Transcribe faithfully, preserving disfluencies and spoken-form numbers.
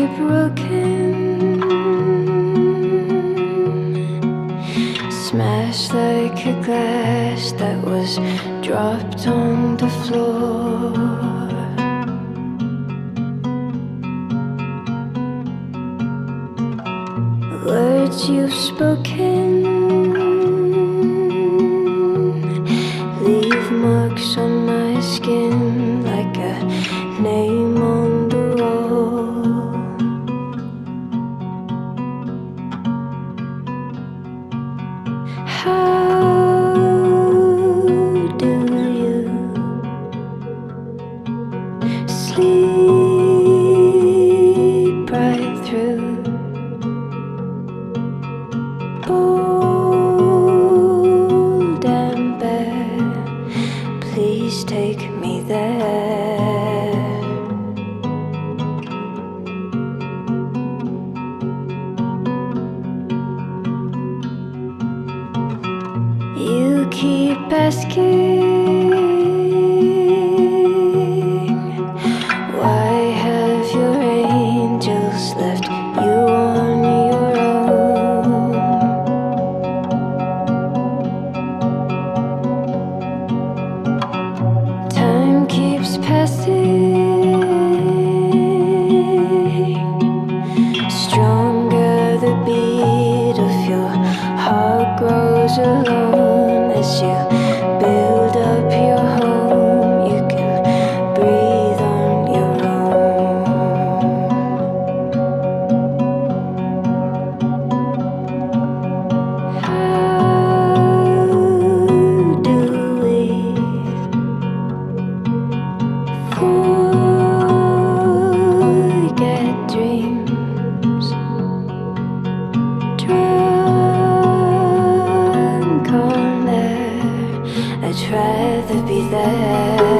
be broken, smashed like a glass that was dropped on the floor. Words you've spoken leave marks on my skin like a name on the wall. How do you sleep right through? Bold and bare, please take me there. You keep asking, why have your angels left you on your own? Time keeps passing, stronger the beat of your heart grows alone. As you build up your home, you can breathe on your own. How do we forget dreams? Drunk on air, I'd rather be there.